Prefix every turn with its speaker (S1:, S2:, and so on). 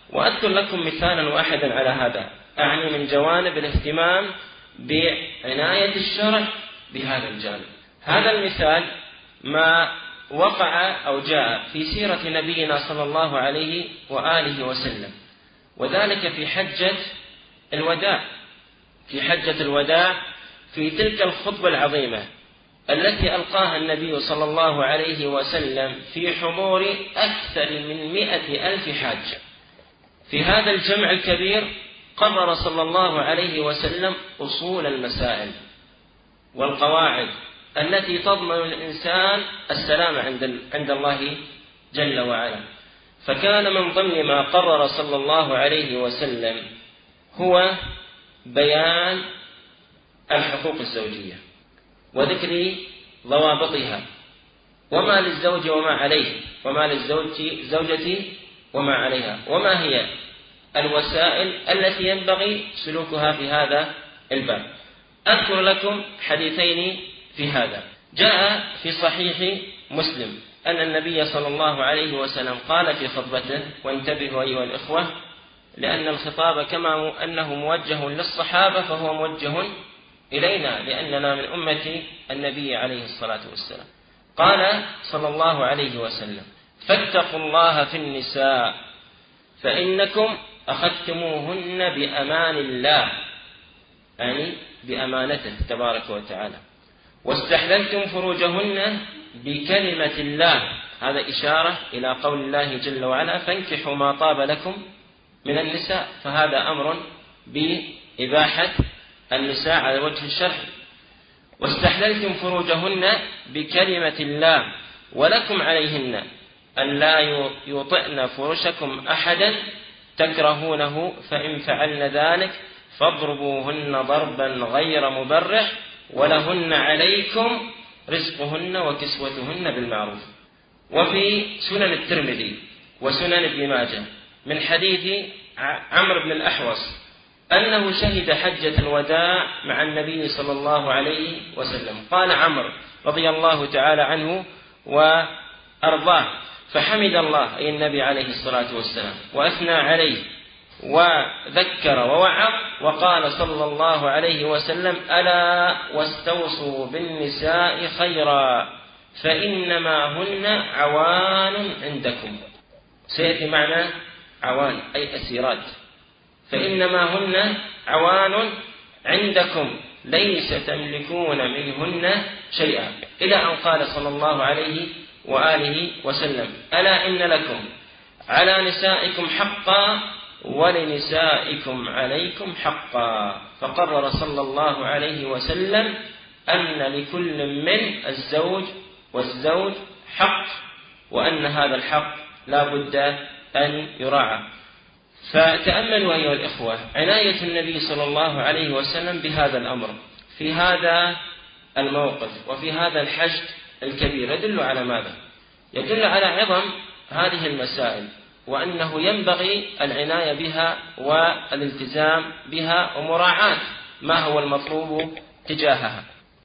S1: وأذكر لكم مثالا واحدا على هذا، أعني من جوانب الاهتمام بعناية الشرع بهذا الجانب. هذا المثال ما وقع أو جاء في سيرة نبينا صلى الله عليه وآله وسلم، وذلك في حجة الوداع. في حجة الوداع في تلك الخطبة العظيمة التي ألقاها النبي صلى الله عليه وسلم في حضور أكثر من 100,000 حاج. في هذا الجمع الكبير قرر صلى الله عليه وسلم أصول المسائل والقواعد التي تضمن الإنسان السلام عند الله جل وعلا. فكان من ضمن ما قرر صلى الله عليه وسلم هو بيان الحقوق الزوجية وذكر ضوابطها، وما للزوج وما عليه، وما للزوجة وما عليها، وما هي الوسائل التي ينبغي سلوكها في هذا الباب. أذكر لكم حديثين في هذا. جاء في صحيح مسلم أن النبي صلى الله عليه وسلم قال في خطبته، وانتبهوا أيها الإخوة، لأن الخطاب كما أنه موجه للصحابة فهو موجه إلينا لأننا من أمة النبي عليه الصلاة والسلام. قال صلى الله عليه وسلم: فاتقوا الله في النساء فإنكم أخذتموهن بأمان الله، يعني بأمانته تبارك وتعالى، واستحللتم فروجهن بكلمة الله. هذا إشارة إلى قول الله جل وعلا: فانكحوا ما طاب لكم من النساء. فهذا أمر بإباحة النساء على وجه الشرع. واستحللتم فروجهن بكلمة الله، ولكم عليهن أن لا يطئن فرشكم أحدا تكرهونه، فإن فعلن ذلك فاضربوهن ضربا غير مبرح، ولهن عليكم رزقهن وكسوتهن بالمعروف. وفي سنن الترمذي وسنن ابن ماجه من حديث عمرو بن الأحوص أنه شهد حجة الوداع مع النبي صلى الله عليه وسلم. قال عمرو رضي الله تعالى عنه وأرضاه: فحمد الله، أي النبي عليه الصلاة والسلام، وأثنى عليه وذكر ووعظ، وقال صلى الله عليه وسلم: ألا واستوصوا بالنساء خيرا فإنما هن عوان عندكم. سيأتي معنى عوان أي أسيرات. فإنما هن عوان عندكم ليس تملكون منهن شيئا، إلى أن قال صلى الله عليه وآله وسلم: ألا إن لكم على نسائكم حقا ولنسائكم عليكم حقا. فقرر صلى الله عليه وسلم أن لكل من الزوج والزوج حق، وأن هذا الحق لا بد أن يراعى. فتأملوا أيها الإخوة عناية النبي صلى الله عليه وسلم بهذا الأمر في هذا الموقف وفي هذا الحشد الكبير. يدل على ماذا؟ يدل على عظم هذه المسائل، وأنه ينبغي العناية بها والالتزام بها ومراعاة ما هو المطلوب تجاهها.